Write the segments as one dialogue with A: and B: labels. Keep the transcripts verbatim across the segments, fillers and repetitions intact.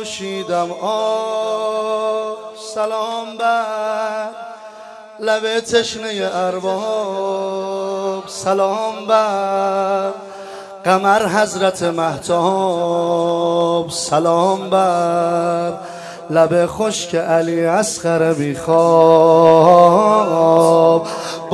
A: نوشیدم آب سلام بر لب تشنه ارباب، سلام بر قمر حضرت مهتاب، سلام بر لب خشک علی اصغر بی خواب.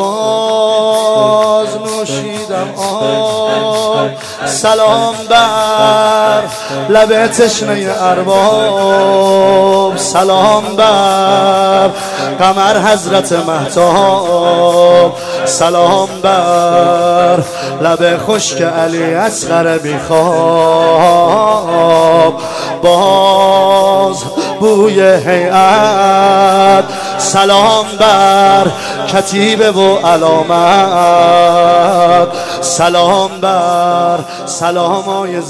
A: باز نوشیدم آب سلام بر لب تشنه ارباب، سلام بر قمر حضرت مهتاب، سلام بر لب خشک علی اصغر بی خواب. باز بوی هیئت سلام بر کتیبه و علامت، سلام بر سلامای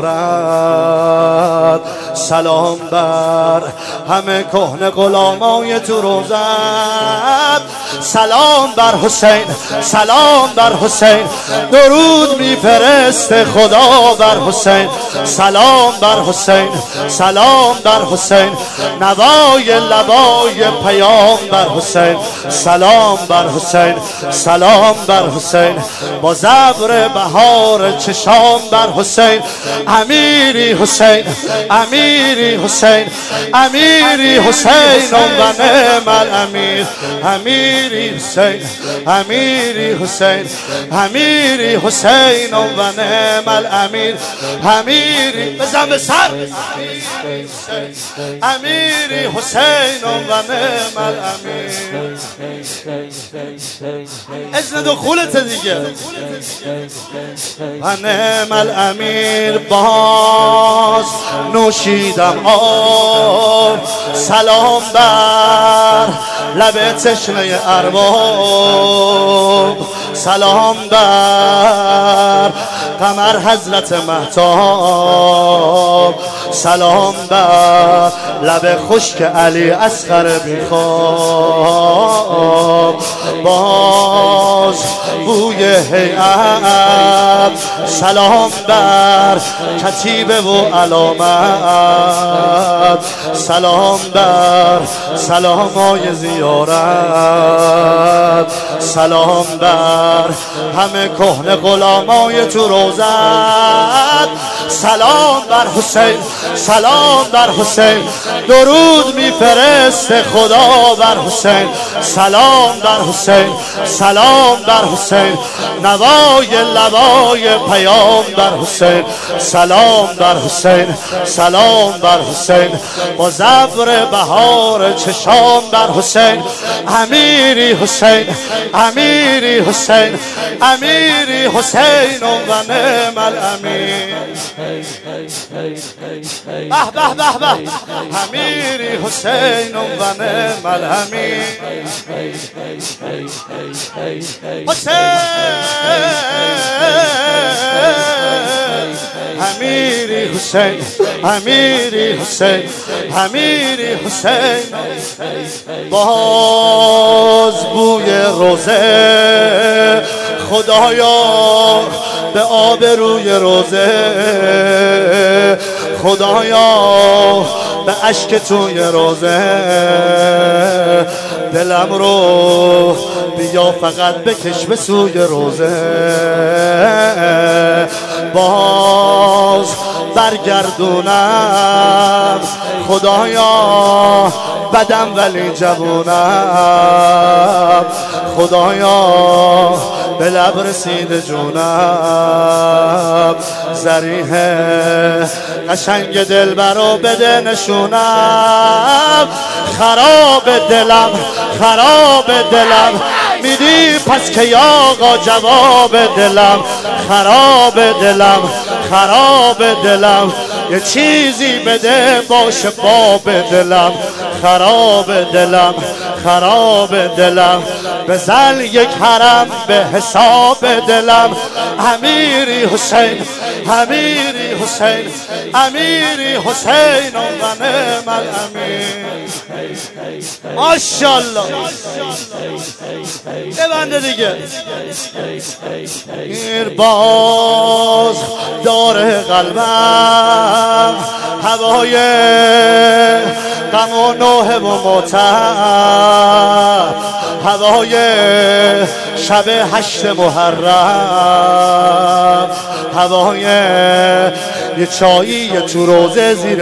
A: زیارت، سلام بر همه کهنه غلامای تو روزت، سلام بر حسین، سلام بر حسین، درود میفرسته خدا بر حسین، سلام بر حسین، سلام بر حسین، نوای لبای پیام بر حسین، سلام بر حسین، سلام بر حسین، با زبر بهار چشام بر حسین، امیری حسین، امیری حسین، امیری حسین و نعم الامیر، امیری حسین، امیری حسین، امیری حسین و نعم الامیر، امیری بزن به سر، امیری حسین و نعم الامیر. اذن دخولت دیگه و نعم الامیر. باز نوشیدم آب سلام بر لب تشنه ارباب، سلام بر قمر حضرت مهتاب، سلام بر لب خشک علی اصغر بی خواب. باز بوی هیئت سلام بر کتیبه و علامت، سلام بر سلامای زیارت، سلام بر همه کهنه غلامای تو روزت، سلام بر حسین، سلام بر حسین، درود میفرسته خدا بر حسین، سلام بر حسین، سلام بر حسین، نوای لبای پیام بر حسین، سلام بر حسین، سلام بر حسین، با زبر بهار چشام بر حسین، امیری حسین، امیری حسین، امیری حسین و نعم الامیر. به به به به امیری حسین و نعم الامیر. حسین امیری حسین، امیری حسین، امیری حسین. باز بوی روزه خدایا به آب روی روزه، خدایا به اشک توی روزه، دلم رو بیا فقط بکش به سوی روزه. باز برگردونم خدایا بدم ولی جوونم، خدایا به لب رسید جونم، زریح قشنگ دلبر رو بده نشونم. خراب دلم، خراب دلم، میدی پس که آقا جواب دلم، خراب دلم، خراب دلم، یه چیزی بده باشه باب دلم، خراب دلم، خراب دلم، بزن یک حرم به حساب دلم. امیری حسین، امیری حسین، امیری حسین و نعم الامیر. ماشاءالله ببنده دیگه. میر باز داره قلبم هوای غم و نوحه و ماتم، هوای شب هشت محرم، هوای یه چایی یه تو روزه زیر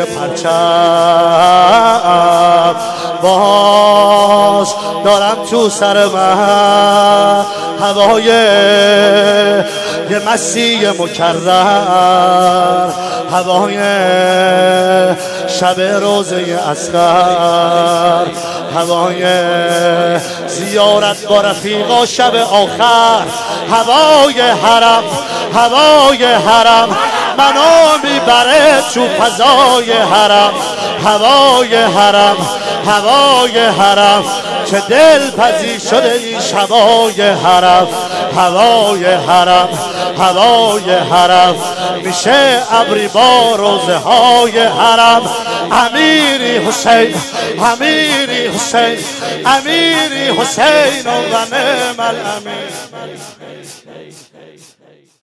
A: پرچم، باز دارم تو سر من هوای یه مسیح مکرر، هوای شب روزه اصغر، هوای زیارت با رفیقا شب آخر، هوای حرم هوای حرم منو میبره تو فضای حرم، هوای حرم هوای حرم چه دل پذیر شده این شبای حرم، هوای حرم هوای حرم میشه ابری با روزه های حرم. امیری حسین امیری حسین امیری حسین و نعم الامیر.